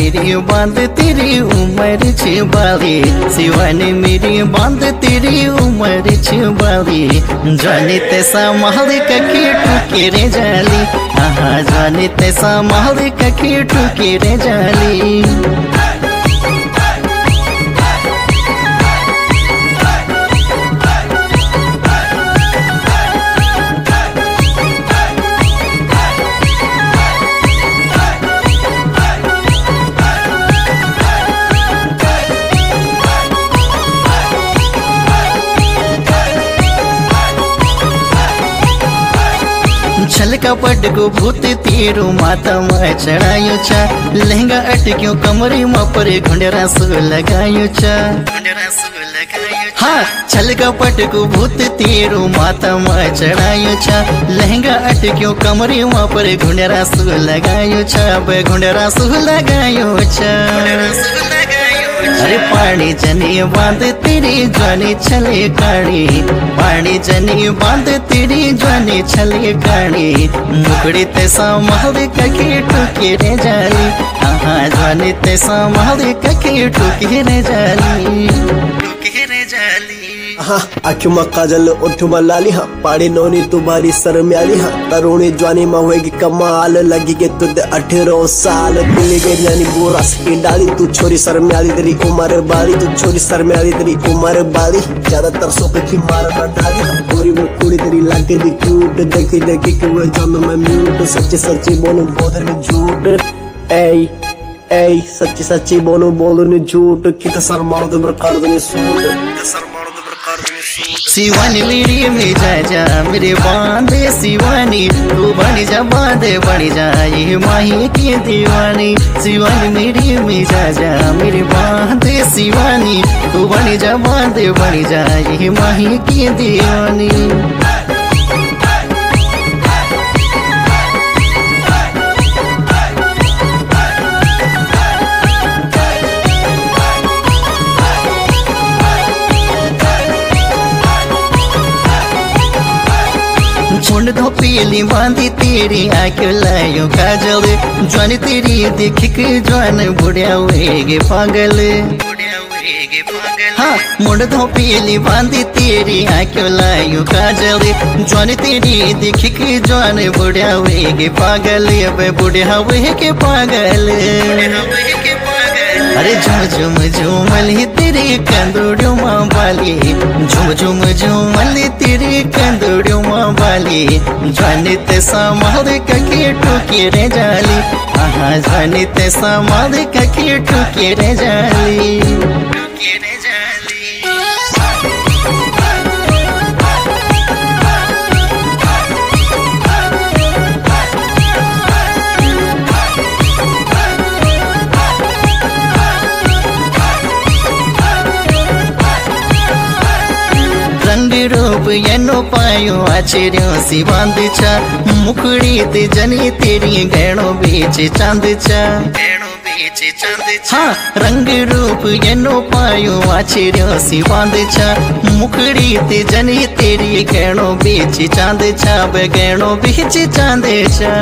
मेरी बांध तेरी उम्र छिबाली, शिवानी मेरी बांध तेरी उम्र छिबाली। जानी तैसा महल ककी टूके रे जाली, हाँ जानी तैसा महल ककी टूके रे जाली। छल कपट को भूत तेरू माता में चढ़ायो छा, लहंगा अटक्यो कमरे में पर घुंडरा सो लगायो छा। हाँ छल कपट को भूत तेरू माता में चढ़ायो छा, लहंगा अटक्यो कमरे में पर घुंडरा सो लगायो छा, घुंडरा सो लगायो छा। अरे पानी जनी बांध तेरी ज्वानी छले काड़ी, पानी जनी बांध तेरी ज्वानी छले काड़ी। मुकड़ी तैसा महल ककी टूके रे जाली, हाँ ज्वानी तैसा महल ककी टूके रे जाली, टूके रे जाली। हाँ आँखों काजल ओठों में लाली, हाँ पाड़ी नौनी तुम्हारी सर म्याली, हाँ तरुणी ज्वानी में होएगी कमाल। लगी के तुझे 18 साल, मिली गई जानी बोरा की डाली। तू छोरी सर म्याली तेरी उम्र बारी, तू छोरी सर म्याली तेरी उम्र बारी। ज्यादातर सो की मार न डाली, गोरी वो कुड़ी तेरी लागे दी क्यूट। देखी देखी कि वो जम में म्यूट, सच्ची सच्ची बोलूं बोधर में झूठ। ऐ ऐ सच्ची सच्ची बोलूं बोलूं ने झूठ। कितना सर मारो तो बरकार दे सूट, शिवानी मेरी में जा मेरे बांधे शिवानी, तू बन जा बांधे बन जा ये माही की दीवानी। शिवानी मेरी में जा मेरे बांधे शिवानी, तू बन जा बांधे बन जा ये माही की दीवानी। मुंड धोपीली बांधी तेरी आँखें लायो काजल, ज्वानी तेरी देख के ज्वान बुढ़िया हुएगे पागल। हाँ मुंड धोपीली बांधी तेरी आँखें लायो काजल, ज्वानी तेरी देख के ज्वान बुढ़िया हुएगे पागल। अब बुढ़िया हुएगे पागल। अरे झुम झुम झूमली तेरी कंदूड़ियों माँ बाली, झुम झुम झूमली तेरी कंदूड़ियों माँ बाली। ज्वानी तैसा महल ककी टूके रे जाली, हाँ ज्वानी तैसा महल ककी टूके रे जाली, टूके रे जाली। रूप एनो पायो आचर्यो सी बांध छा, मुखड़ी ते जनी तेरी गहणो बीच चांद छा। हाँ रंग रूप एनो पायो आचर्यो सी बांध छा, मुखड़ी ते जनी तेरी गहणो बीच चांद छा, गहणो बीच चांद छा।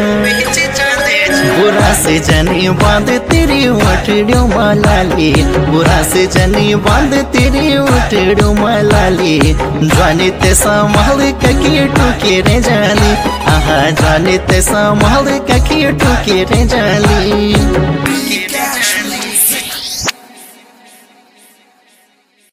बुरा से जनी बांध तेरी उठड़ियों मालाली, बुरा से जनी बांध तेरी उठड़ियों मालाली। ज्वानी तैसा महल ककी टूके रे जाली, हाँ ज्वानी तैसा महल ककी टूके रे जाली।